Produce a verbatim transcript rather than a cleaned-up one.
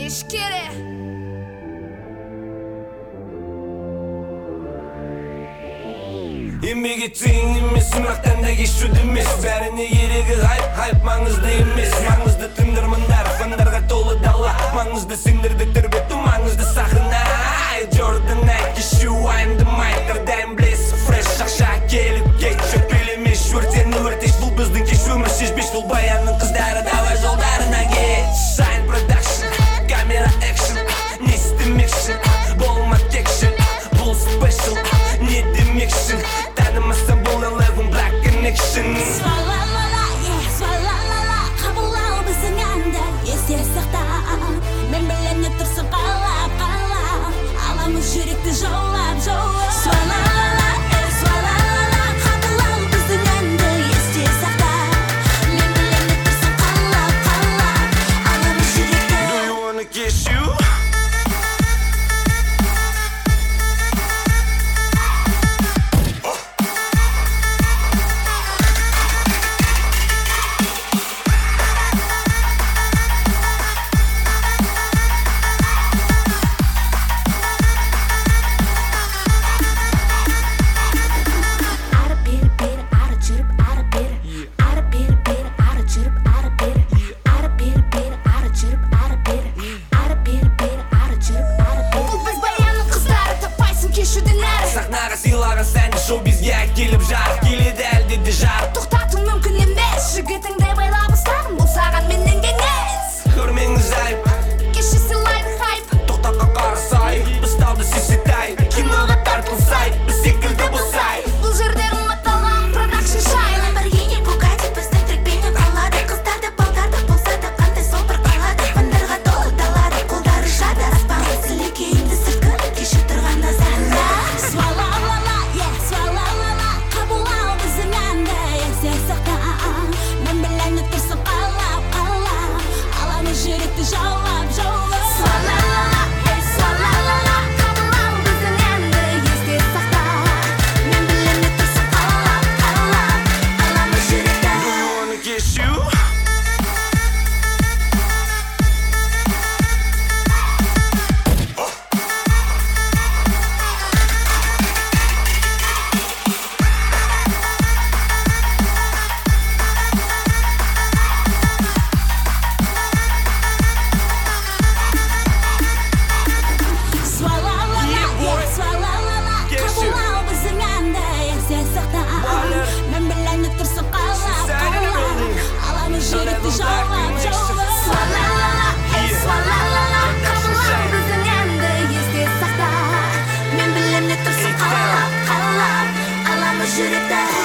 ишкере. Emmeге teң емес, сымақтан да кешуді емес. Бәріне керегі хайп, хайп маңызды емес. Маңызды тыңдармандар, фандарға толы дала. Маңызды сендерді тербету, маңызды сахна. Jordan Nike кешу уайымдамай, әрдайым білесің фреш. Ақша келіп кет, шөпелемеш, өртені өртеш. Бұл біздің кеш өмір шешбеш, бұл баянның қыздары давай жолдарына кет. Shine Production, камера экшн, не істемекшін, болма текшін. Бұл спешл, не демекшін. Танымасам бұл eleven Black Connection. Свалалала, yeah, свалалала, қабылау біздің әнді есте сақта. Мен білем не тұрсын қалап, қалап, аламыз жүректі жаулап, жаулап. Свалалала, yeah, свалалала, қабылау біздің әнді есте сақта. Мен білем не тұрсын қалап, қалап, аламыз жүректі. Do you wanna kiss you? Сахнаға сыйлаған сәнді шоу-бизге келіп жарық келеді әлде де жарық. Тоқтату мүмкін емес, жігітіңді байлап ұстадым, бұл саған менен кеңес. Көрмеңіз айып, Кеші сыйлайды хайп, тоқтаққа қарасай. Біз талды сесетай, киноға тартылсай, біз секілді болсай. бұл жерде ұмытылған продакшн шай. Lamborghini, Bugatti, біздің трекпенен қалады. Қыздарды, балдарды болса да қандай сол бір қалады. Фандарға толы далады, қолдары жады. Аспанға сілекейімді сыртқы, кешіп тұрған назарында. Свалалала, yeah, свалалала, қабылау біздің әнді есте сақта. Мен білем не тұрсын қалап, қалап, аламыз жүректі жаулап, жаулап. Свалалала, yeah, свалалала, қабылау біздің әнді есте сақта. Мен білем не тұрсын қалап, қалап, аламыз жүректі. Do you wanna kiss you? Свалалала, yeah, свалалала, Yes, you. қабылау біздің әнді есте сақта. Baller. Мен білем не тұрсын қалап, She's out in the қалап, building. аламыз жүректі Eleven Black жаулап, Connection. жаулап. Свалалала, yeah, Yeah. свалалала, Production қабылау shine. біздің әнді есте сақта. Мен білем не тұрсын қалап, қалап, аламыз жүректі.